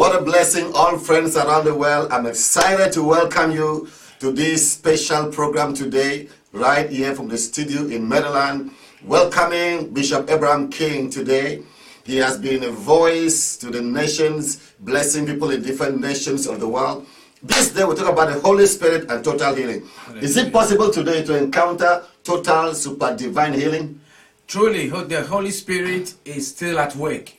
What a blessing, all friends around the world. I'm excited to welcome you to this special program today, right here from the studio in Maryland. Welcoming Bishop Abraham King today. He has been a voice to the nations, blessing people in different nations of the world. This day we talk about the Holy Spirit and total healing. Is it possible today to encounter total super divine healing? Truly, the Holy Spirit is still at work.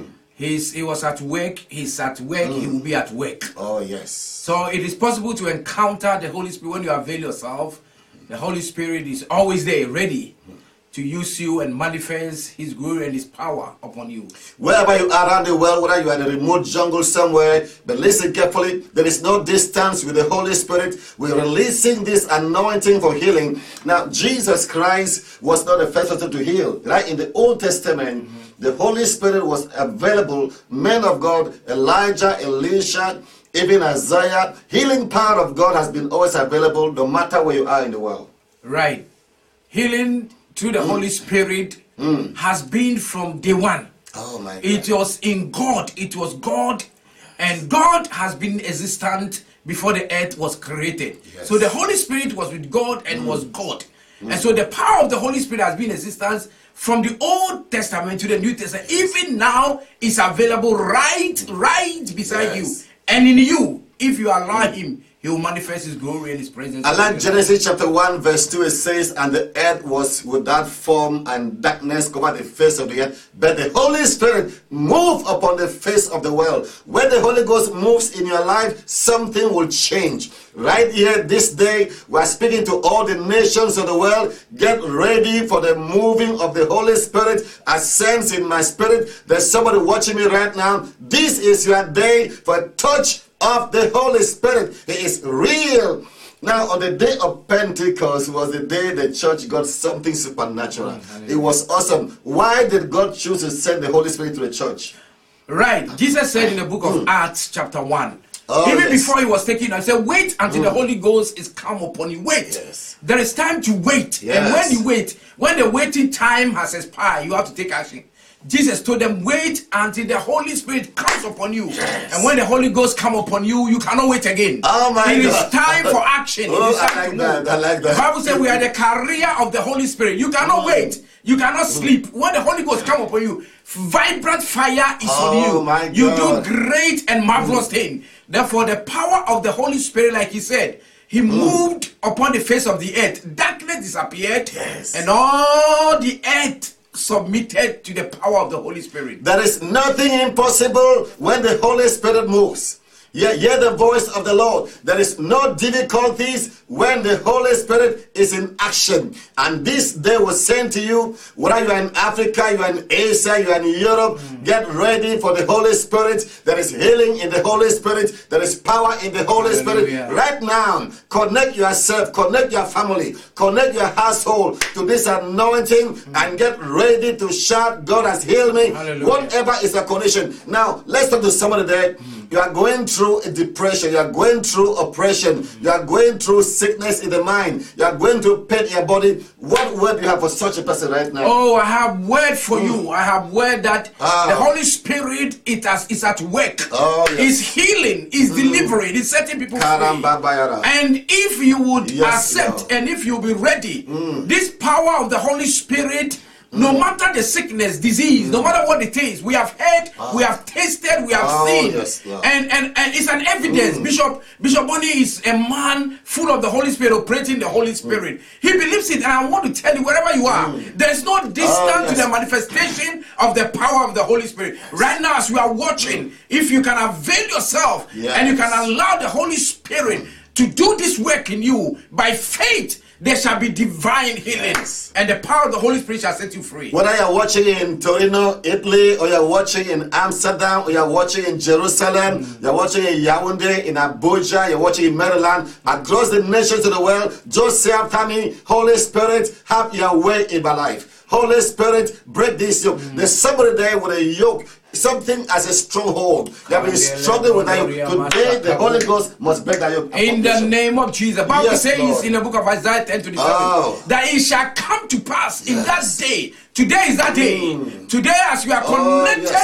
He was at work, he's at work, he will be at work. Oh, yes. So it is possible to encounter the Holy Spirit when you avail yourself. The Holy Spirit is always there, ready to use you and manifest his glory and his power upon you. Wherever you are around the world, whether you are in a remote jungle somewhere, but listen carefully, there is no distance with the Holy Spirit. We're releasing this anointing for healing. Now, Jesus Christ was not the first person to heal. Right? In the Old Testament, the Holy Spirit was available. Men of God, Elijah, Elisha, even Isaiah. Healing power of God has been always available no matter where you are in the world. Right. Healing through the Holy Spirit has been from day one. Oh my God. It was in God. It was God. And God has been existent before the earth was created. Yes. So the Holy Spirit was with God and was God. And so the power of the Holy Spirit has been in existence from the Old Testament to the New Testament. Even now, it's available right beside you. And in you, if you allow him, he will manifest his glory and his presence. I like Genesis chapter 1 verse 2. It says, and the earth was without form and darkness covered the face of the earth. But the Holy Spirit moved upon the face of the world. When the Holy Ghost moves in your life, something will change. Right here this day, we are speaking to all the nations of the world. Get ready for the moving of the Holy Spirit. I sense in my spirit there's somebody watching me right now. This is your day for a touch of the Holy Spirit. He is real. Now, on the day of Pentecost was the day the church got something supernatural. It was awesome. Why did God choose to send the Holy Spirit to the church? Right. Jesus said in the book of Acts chapter 1, Even before he was taken, I said, wait until the Holy Ghost is come upon you. Wait. Yes. There is time to wait. Yes. And when you wait, when the waiting time has expired, you have to take action. Jesus told them, wait until the Holy Spirit comes upon you. Yes. And when the Holy Ghost come upon you, you cannot wait again. Oh my God. It is time for action. Oh, It is time I like to that. move. I like that. The Bible says we are the carrier of the Holy Spirit. You cannot wait. You cannot sleep. When the Holy Ghost come upon you, vibrant fire is on you. My You God. do great and marvelous thing. Therefore, the power of the Holy Spirit, like he said, he moved upon the face of the earth. Darkness disappeared. Yes. And all the earth submitted to the power of the Holy Spirit. There is nothing impossible when the Holy Spirit moves. Hear the voice of the Lord. There is no difficulties when the Holy Spirit is in action. And this day was sent to you, whether you are in Africa, you are in Asia, you are in Europe, get ready for the Holy Spirit. There is healing in the Holy Spirit. There is power in the Holy Hallelujah. Spirit. Right now, connect yourself, connect your family, connect your household to this anointing and get ready to shout, God has healed me. Hallelujah. Whatever is the condition. Now, let's talk to somebody there. You are going through a depression. You are going through oppression. You are going through sickness in the mind. You are going through pain in your body. What word do you have for such a person right now? Oh, I have word for you. I have word that the Holy Spirit is at work. Oh, yes. Is healing, is delivering, is setting people free. Karamba. And if you would Yes, accept Lord. and if you be ready, this power of the Holy Spirit, no matter the sickness, disease, no matter what it is, we have heard, we have tasted, we have seen, yes, Lord. and it's an evidence. Bishop Bonnie is a man full of the Holy Spirit, operating the Holy Spirit. He believes it, and I want to tell you, wherever you are, there's no distance to the manifestation of the power of the Holy Spirit. Right now, as you are watching, if you can avail yourself and you can allow the Holy Spirit to do this work in you by faith, there shall be divine healing, and the power of the Holy Spirit shall set you free. Whether you're watching in Torino, Italy, or you're watching in Amsterdam, or you're watching in Jerusalem, you're watching in Yaoundé, in Abuja, you're watching in Maryland, across the nations of the world, just say after me, Holy Spirit, have your way in my life. Holy Spirit, break this yoke. There's somebody there with a yoke. Something as a stronghold. They have been struggling with that yoke. Today, the Holy Ghost must break that yoke. In the name of Jesus. The Bible says Lord. in the book of Isaiah 10:27 that it shall come to pass in that day. Today is that day. Today, as you are connected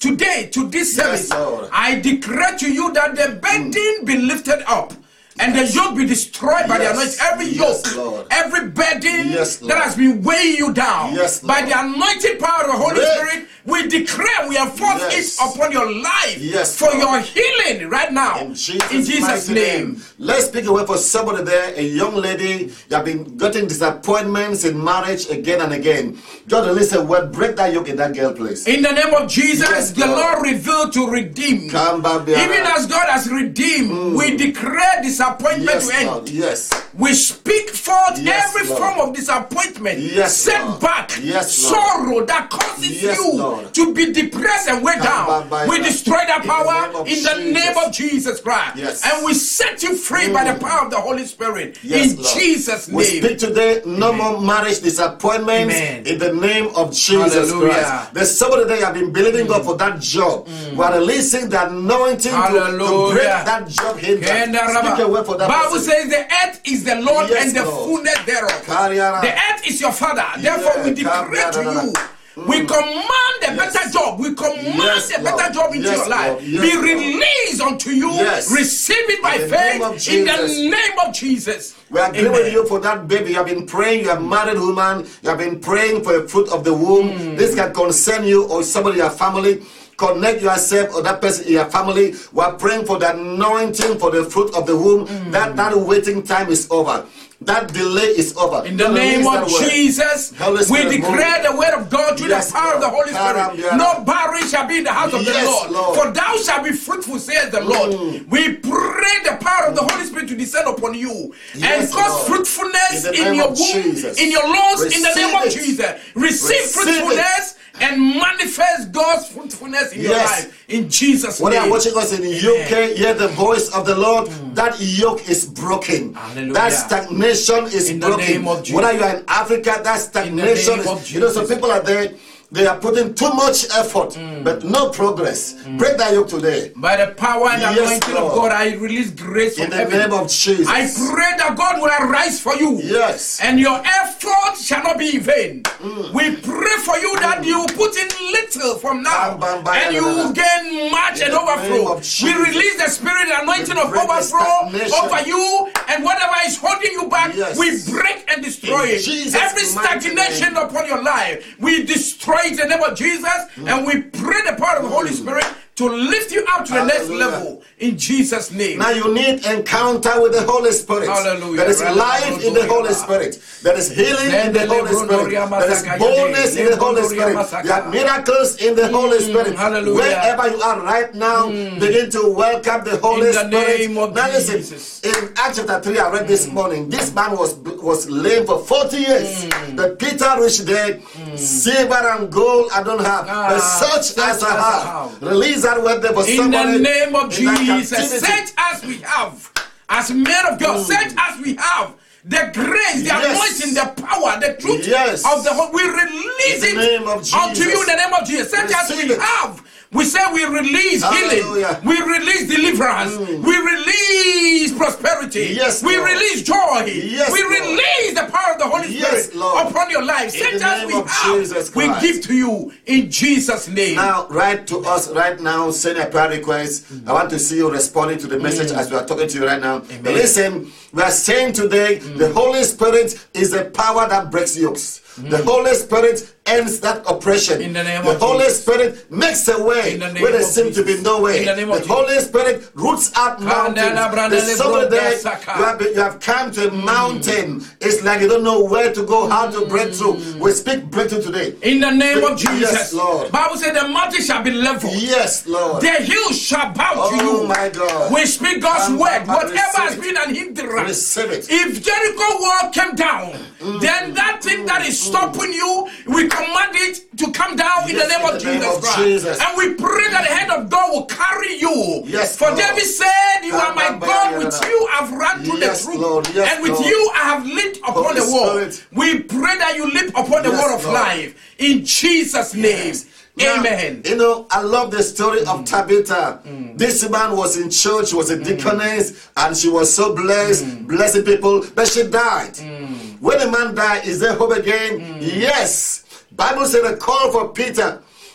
today to this service, Lord. I declare to you that the burden be lifted up. And the yoke be destroyed by the anointing. Every yoke, Lord. every burden Lord. that has been weighing you down, by Lord. the anointing power of the Holy Spirit, we declare, we enforce it upon your life for your healing right now. In Jesus' name. Let's speak a word for somebody there, a young lady. You have been getting disappointments in marriage again and again. Just release a word, break that yoke in that girl, please. In the name of Jesus, the Lord revealed to redeem. Even as God has redeemed, we declare disappointment to end. Lord. Yes. We speak forth every form of disappointment, setback, sorrow that causes you to be depressed and weighed down. We destroy that power in the name of Jesus Christ. And we set you free by the power of the Holy Spirit. In Jesus' name. We speak today, no more marriage disappointments in the name of Jesus Christ. There's somebody there you have been believing God for that job. We are releasing the anointing to break that job hindrance. Speak a word for that Bible person. says the earth is the Lord and the fullness thereof. The earth is your father. Therefore we declare to you, we command a better job. We command a better job into your life. Be released unto you. Receive it by faith in the name of Jesus. We agree with you for that baby. You have been praying. You are a married woman. You have been praying for a fruit of the womb. This can concern you or somebody in your family. Connect yourself or that person in your family. We are praying for the anointing for the fruit of the womb. That waiting time is over. That delay is over. In the name of Jesus, we declare the word of God through the power of the Holy Spirit. No barren shall be in the house of the Lord. For thou shalt be fruitful, says the Lord. We pray the power of the Holy Spirit to descend upon you and cause fruitfulness in your womb, in your lungs, in the name of Jesus. Receive fruitfulness and manifest God's fruitfulness in your life in Jesus' name. When you are watching us in the UK, hear the voice of the Lord. That yoke is broken. That stagnation is broken. Whether you are in Africa, that stagnation is. You know, some people are there. They are putting too much effort, but no progress. Break that yoke today. By the power and anointing of God, I release grace from heaven. In the name of Jesus. I pray that God will arise for you. And your effort shall not be in vain. We pray for you that you will put in little from now, and you will gain much and overflow. We release the spirit and anointing of overflow over you, and whatever is holding you back, we break and destroy it. Every stagnation upon your life, we destroy in the name of Jesus, and we pray the power of the Holy Spirit to lift you up to the next level in Jesus' name. Now you need encounter with the Holy Spirit. There is life in the Holy Spirit. There is healing in the Holy Spirit. There is boldness in the Holy Spirit. You have miracles in the Holy Spirit. Wherever you are right now, begin to welcome the Holy Spirit. Now listen, in Acts chapter 3, I read this morning, this man was lame for 40 years. But Peter reached there, silver and gold I don't have, but such as I have. Release that word there for somebody. In the name of Jesus, such as we have, as men of God, such as we have, the grace, the anointing, the power, the truth of the whole, we release it unto you in the name of Jesus. Such as we have. We say we release healing, we release deliverance, we release prosperity, we release joy, we release the power of the Holy Spirit upon your life. Such as we have, we give to you in Jesus' name. Now, write to us right now, send a prayer request. I want to see you responding to the message as we are talking to you right now. But listen, we are saying today, the Holy Spirit is the power that breaks yokes. The Holy Spirit ends that oppression. In the name the of Holy Jesus. Spirit makes a way where there seems to be no way. In the name of the Holy Spirit roots out mountains. There's somebody there, you have come to a mountain. It's like you don't know where to go, how to break through. We speak breakthrough today. In the name of Jesus. Yes, Lord. Bible says the mountain shall be leveled. Yes, Lord. The hills shall bow to you. Oh my God. We speak God's word. Whatever has been an hindrance. Receive it. If Jericho wall came down, then that thing that is stopping you, we command it to come down in the name of Jesus Christ. And we pray that the hand of God will carry you. Yes, for Lord. David said, you are my God, with you I've run through the truth, and with you I have leaped upon the wall. We pray that you leap upon the wall of life in Jesus' name. Now, amen. You know, I love the story of Tabitha. This woman was in church, she was a deaconess, and she was so blessed, blessing people, but she died. When a man died, is there hope again? Yes. Bible said a call for Peter.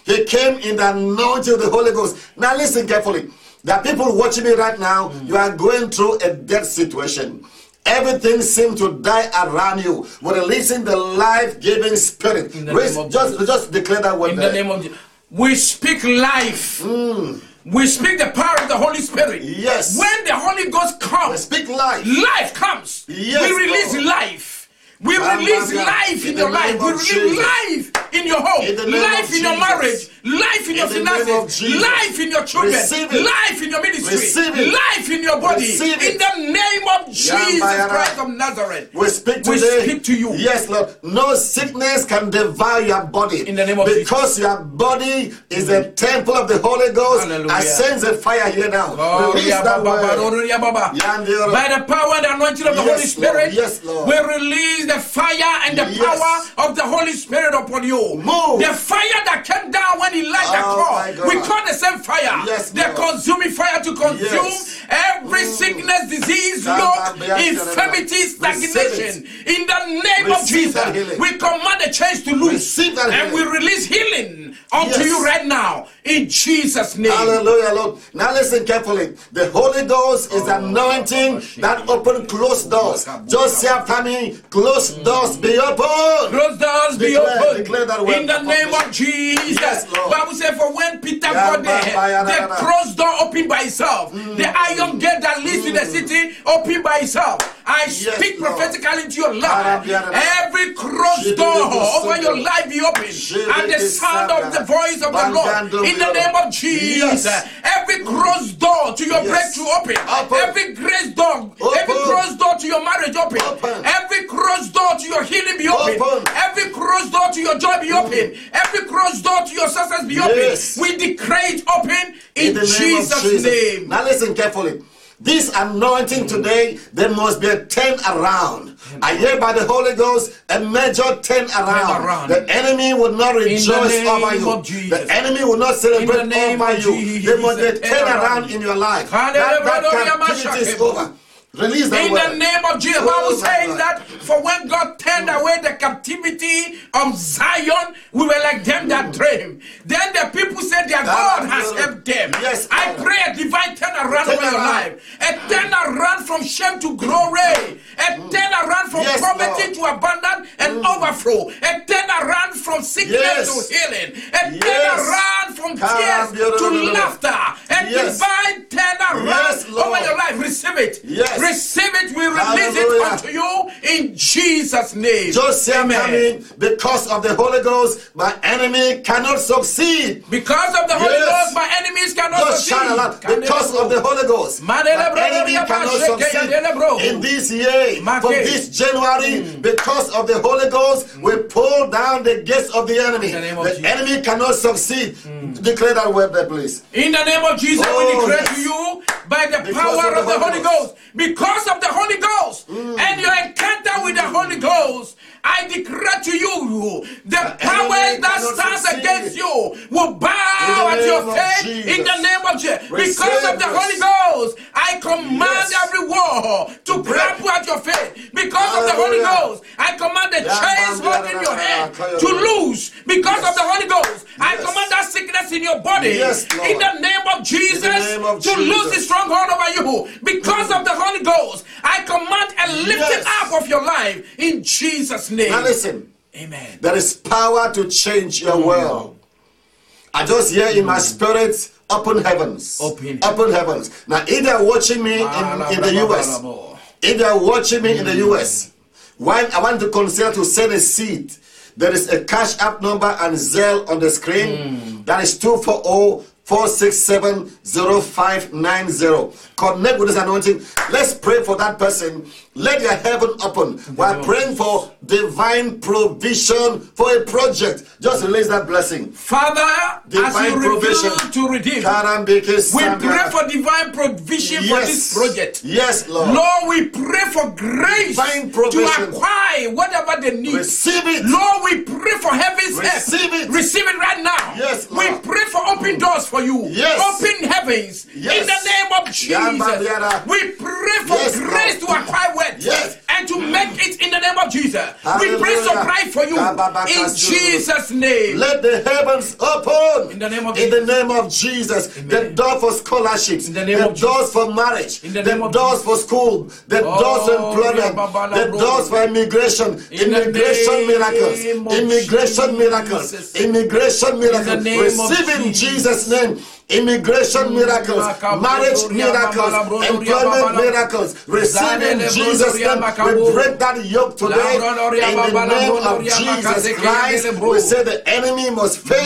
He came in the anointing of the Holy Ghost. Now listen carefully. There are people watching me right now. You are going through a death situation. Everything seems to die around you. We're releasing the life-giving spirit. Just declare that word. In the name of Jesus. We speak life. We speak the power of the Holy Spirit. Yes. When the Holy Ghost comes, we speak life. Life comes. Yes, we release Lord. life. We release life in your life. We release life in your home. Life in your marriage. Life in your finances. Life in your children. Life in your ministry. Life in your body. In the name of Jesus Christ of Nazareth. We speak today. We speak to you. Yes, Lord. No sickness can devour your body. In the name of Jesus. Because your body is a temple of the Holy Ghost. Hallelujah. I sense a fire here now. Release that word. By the power and the anointing of the Holy Spirit, yes, Lord. we release the fire and the power of the Holy Spirit upon you. Move. The fire that came down when Elijah called, we call the same fire. Yes, the consuming fire to consume every sickness, disease, yoke, infirmity, stagnation. In the name of Jesus, we command the chains to loose and we release healing unto you right now. In Jesus' name. Hallelujah, Lord. Now listen carefully. The Holy Ghost is anointing that open closed doors. Just say after me, closed doors be open. Closed doors be open. Declare that word. In the name of Jesus. Yes, Lord. Bible says, for when Peter got there, the closed door opened by itself. The iron gate that leads to the city opened by itself. I speak prophetically into your life. Every closed door over your life be open. And the sound of the voice of the Lord. In the name of Jesus. Every closed door to your breakthrough open. Every grace door. Every closed door to your marriage open. Every closed door to your healing be open. Every closed door to your joy be open. Every closed door to your success be open. We declare it open in Jesus' name. Now listen carefully. This anointing today, there must be a turn around. I hear by the Holy Ghost a major turn around. The enemy will not rejoice over you. The enemy will not celebrate over you. There must be a turn around in your life. That captivity is over. Release that word. In the name of Jesus. Bible says that for when God turned away the captivity of Zion, we were like them that dream. Then the people said their God has helped them. Yes, I pray a divine turnaround over your life. A turnaround from shame to glory. A turnaround from poverty to abundance and overflow. A turnaround from sickness to healing. A turnaround from tears to laughter. A divine turnaround over your life. Receive it. Receive it. We release it unto you in Jesus' name. Just say amen. Because of the Holy Ghost, my enemy cannot succeed. Because of the Holy Ghost, my enemies cannot succeed. Shout aloud. Because of the Holy Ghost, my enemy cannot succeed in this year. From this January, because of the Holy Ghost, we pull down the gates of the enemy. The enemy cannot succeed. Declare that word there, please. In the name of Jesus, we declare to you by the power of the Holy Ghost. Because of the Holy Ghost and your encounter with the Holy Ghost, I declare to you, the powers that stands against you will bow at your feet in the name of Jesus. Because of the Holy Ghost, I command every wall to grapple at your feet. Because of the Holy Ghost, I command the chains holding your head to loose. Because of the Holy Ghost, I command that sickness in your body in the name of Jesus to lose the stronghold over you. Because of the Holy Ghost, I command a lifting up of your life in Jesus' name. Now listen. Amen. There is power to change your world. I just hear in my spirit, open heavens. Open heavens. Now, if they are watching me in the US, if they are watching me in the US, I want to consider to send a seed. There is a cash app number and Zelle on the screen. That is 240-467-0590. Connect with this anointing. Let's pray for that person. Let your heaven open. We're praying for divine provision for a project. Just release that blessing. Father, divine as you provision to redeem, we pray for divine provision for this project. Yes, Lord. Lord, we pray for grace to acquire whatever they need. Receive it. Lord, we pray for heaven's help. Receive it right now. Yes, Lord. We pray for open doors for you. Open heavens. In the name of Jesus. We pray for grace to acquire wealth and to make it in the the name of Jesus. We pray Hallelujah. supply for you in Jesus' name. Let the heavens open In the name of in the name of Jesus. Amen. The door for scholarships, In the name the of doors for marriage, In the the name of doors for school, the doors for employment, the doors for immigration, In the immigration miracles, name of immigration miracles, Jesus. immigration miracles. name of Receive in Jesus. Jesus' name. Immigration miracles, marriage miracles, employment miracles. Receive in Jesus' name. We break that yoke today in the name of Jesus Christ. We say the enemy must fail.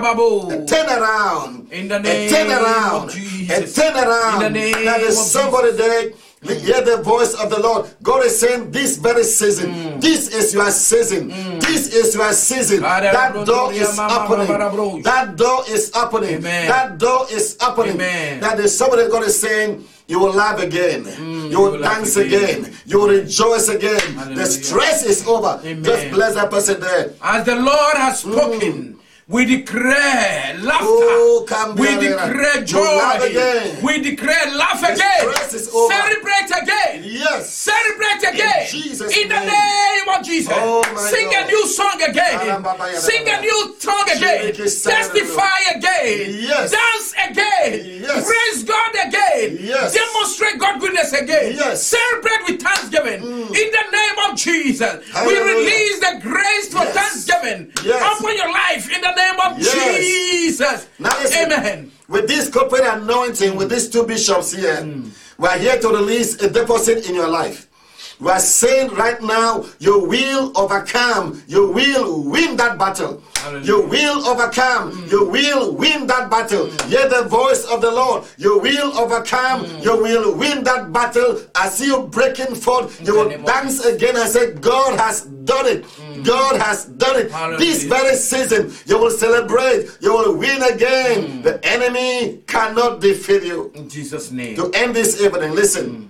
A turn around. In the A name turn around. of A Jesus. turn around. In the name Now there's of somebody there. Hear the voice of the Lord. God is saying this very season. This is your season. This is your season. That door is opening. That door is opening. Amen. That door is opening. Amen. That is somebody God is saying, you will laugh again. You will dance again. You will rejoice again. Hallelujah. The stress is over. Amen. Just bless that person there. As the Lord has spoken, we declare laughter. Oh, come We down here. declare You laugh joy. again. We declare laugh The again. stress is over. Celebrate again. Yes. Celebrate again. Jesus' In the name. name of Jesus. Oh, my Sing God. a new song again. Arambabaya. Sing a new song again. Testify again. Yes. Dance again. Yes. Praise God again. Yes. Demonstrate God's goodness again. Yes. Celebrate with thanksgiving. In the name of Jesus. We Hallelujah. release the grace for Yes. thanksgiving Yes. upon your life in the name of Yes. Jesus. Now listen, Amen. with this corporate anointing, with these two bishops here, we are here to release a deposit in your life. We are saying right now, you will overcome. You will win that battle. Hallelujah. You will overcome. You will win that battle. Hear the voice of the Lord. You will overcome. You will win that battle. I see you breaking forth. You the will name of dance again and say, God has done it. God has done it. Hallelujah. This very season, you will celebrate. You will win again. The enemy cannot defeat you. In Jesus' name. To end this evening, listen.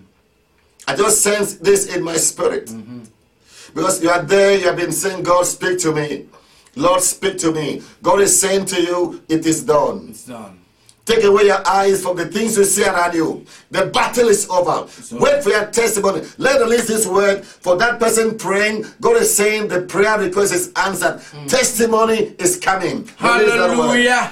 I just sense this in my spirit. Because you are there, you have been saying, God, speak to me. Lord, speak to me. God is saying to you, it is done. It's done. Take away your eyes from the things you see around you. The battle is over. Wait for your testimony. Let release this word for that person praying. God is saying the prayer request is answered. Testimony is coming. Release that word. Hallelujah.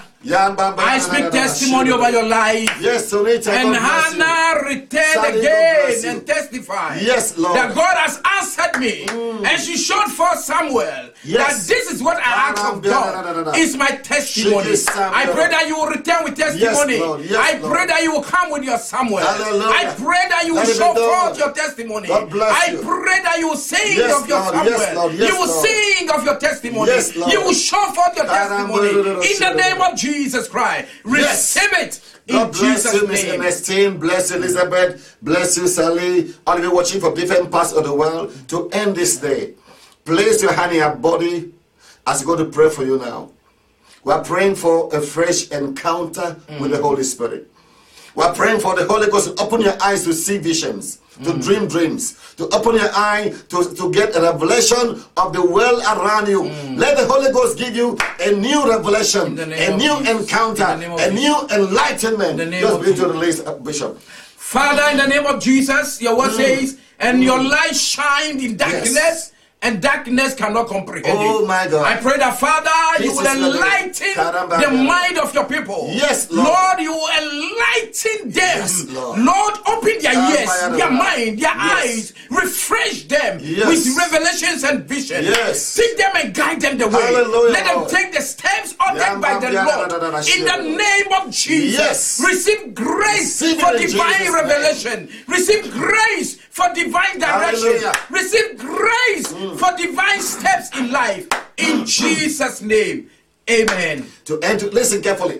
I speak testimony over your life. Yes, Sonita. And God bless you. Hannah returned Sally, God again bless you. and testified Yes, Lord. that God has answered me. And she showed forth Samuel Yes. that this is what I ask of God. It's my testimony. She is Samuel. I pray that you will return with testimony. Yes, Lord. Yes, I Lord. pray that you will come with your Samuel. Hallelujah. I pray that you will Let it be show done. forth your testimony. God bless I you. pray that you will sing Yes, of your Lord. Samuel. Yes, Lord. Yes, You will Lord. sing of your testimony. Yes, Lord. You will show forth your testimony in the name of Jesus Christ. Yes. Receive it in God bless Jesus' you, Miss name. Ernestine. Bless you, Elizabeth. Bless you, Sally. All of you watching from different parts of the world. To end this day, place your hand in your body as we go to pray for you now. We are praying for a fresh encounter with the Holy Spirit. We are praying for the Holy Ghost to open your eyes to see visions, to dream dreams, to open your eye to get a revelation of the world around you. Let the Holy Ghost give you a new revelation, In the name a of new Jesus. encounter, In the name of a new enlightenment. In the name Just of begin to Jesus. release, Bishop. Father, in the name of Jesus, your word says, and your light shined in darkness. Yes. And darkness cannot comprehend Oh, it. my God. I pray that, Father, you Jesus, will Lord. enlighten Karamba. the mind of your people. Yes, Lord. Lord, you will enlighten them. Yes, Lord. Lord, open their ears, Karamba. their mind, their Yes. eyes. Refresh them Yes. with revelations and visions. Yes. Teach them and guide them the way. Hallelujah, Let them Lord. take the steps ordered by the Lord. In the name of Jesus. Yes. Receive grace Receive it for in divine Jesus' name. revelation. Receive grace for divine direction. Hallelujah. Receive grace for divine steps in life. In Jesus' name. Amen. To enter, listen carefully.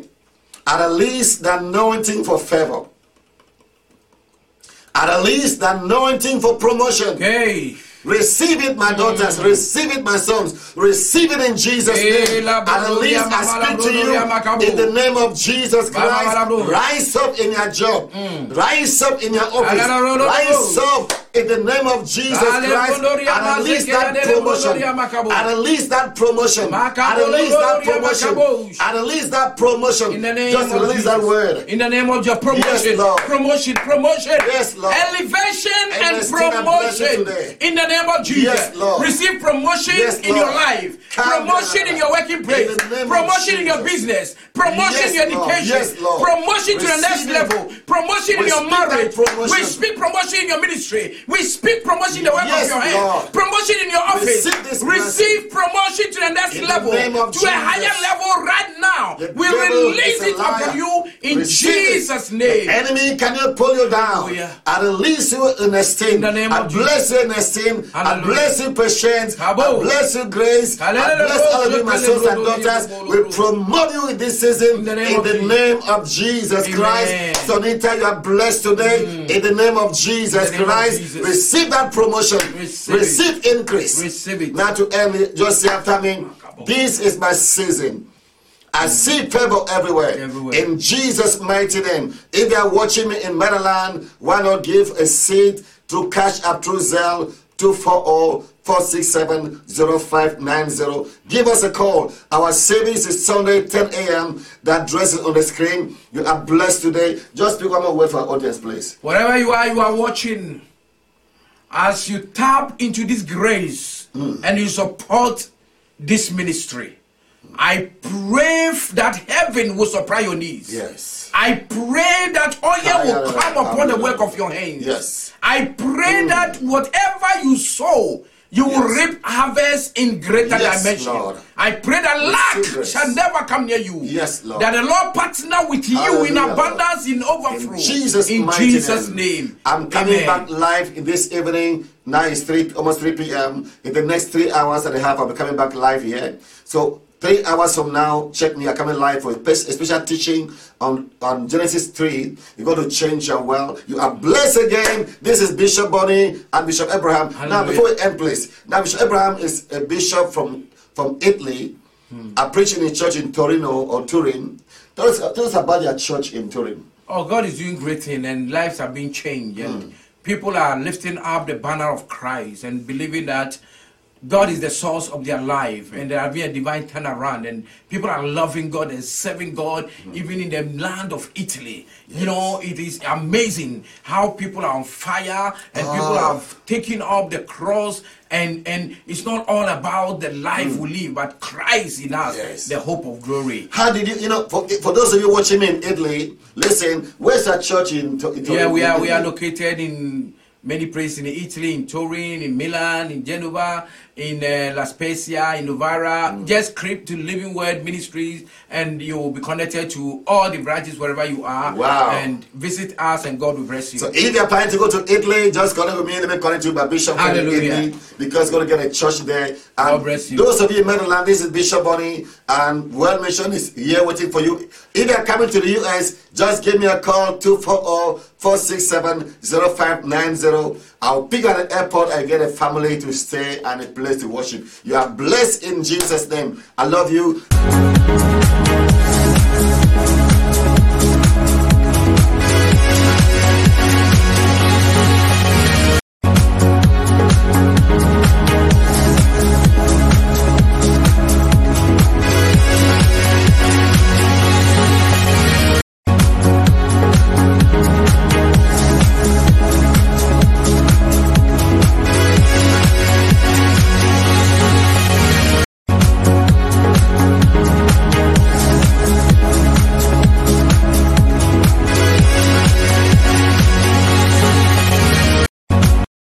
I release the anointing for favor. I release the anointing for promotion. Okay. Receive it, my daughters. Receive it, my sons. Receive it in Jesus' name. I release, I speak to you in the name of Jesus Christ. Rise up in your job. Rise up in your office. Rise up in the name of Jesus Christ. I release that promotion. I release that promotion. I release that promotion. I release that promotion. In the name Just of release Jesus. that word. In the name of your promotion. Yes, Lord. Promotion. Yes, Lord. Elevation and receive that blessing promotion. today. In the name of Jesus. Yes, Lord. Receive promotion Yes, in your Lord. life. Come Promotion on. in your working place. In the name of Promotion in your Jesus. business. Promotion in your Yes, Lord. education. Yes, Lord. Promotion to the next Receive it. level. Promotion in We your speak that marriage. promotion. We speak promotion in your ministry. We speak promotion in the work Yes, of your hand. Lord. Promotion in your office. Receive this Receive promotion to the next In the level. name of To a Jesus. higher level right now. The We devil release is a it upon liar. you in Receive it. Jesus' name. Enemy cannot pull you down. Hallelujah. I release you in esteem. In the name I of bless you in esteem. I Hallelujah. bless you patience. I Kabo. bless you grace. I Hallelujah. bless all of you, my sons and daughters. We promote you in this season In the name in of the Jesus. name of Jesus Amen. Christ. Sonita, you are blessed today in the name of Jesus In the name of Christ. Jesus. Receive that promotion. Receive increase. Receive it. Now to end, just say after me, this is my season. I see favor everywhere. In Jesus' mighty name. If you are watching me in Maryland, why not give a seed through Cash App, through Zelle, 240-467-0590. Give us a call. Our service is Sunday, 10 a.m. The address is on the screen. You are blessed today. Just speak one more word for our audience, please. Wherever you are watching, as you tap into this grace and you support this ministry, I pray that heaven will supply your needs. Yes. I pray that oil will come upon the work of your hands. Yes. I pray that whatever you sow, you will reap harvest in greater dimension. Lord. I pray that lack shall never come near you. Yes, Lord. That the Lord partner with you in abundance, in overflow. In Jesus' name. I'm coming Amen. back live in this evening. Now it's almost 3 p.m. In the next 3 hours and a half, I'll be coming back live here. So 3 hours from now, check me. I'm coming live for a special teaching on Genesis 3. You're going to change your world. You are blessed again. This is Bishop Bonnie and Bishop Abraham. Hallelujah. Now, before we end, please. Now, Bishop Abraham is a bishop from Italy. I'm preaching in church in Torino or Turin. Tell us about your church in Turin. Oh, God is doing great things and lives are being changed. And people are lifting up the banner of Christ and believing that God is the source of their life, and there will be a divine turnaround, and people are loving God and serving God, even in the land of Italy. Yes. You know, it is amazing how people are on fire, and people have taken up the cross, and it's not all about the life we live, but Christ in us, the hope of glory. How did you know, for those of you watching me in Italy, listen, where's that church in Italy? Yeah, we are located in many places in Italy, in Turin, in Milan, in Genova, in La Spezia, in Novara. Just creep to Living Word Ministries and you will be connected to all the branches wherever you are. Wow. And visit us and God will bless you. So if you're planning to go to Italy, just connect with me. Let me connect you by Bishop in Italy, because we're going to get a church there. And God bless you. Those of you in Maryland, this is Bishop Bonnie, and World Mission is here waiting for you. If you're coming to the US, just give me a call, 240-467-0590. I'll pick at the airport and get a family to stay and a place to worship. You are blessed in Jesus' name. I love you.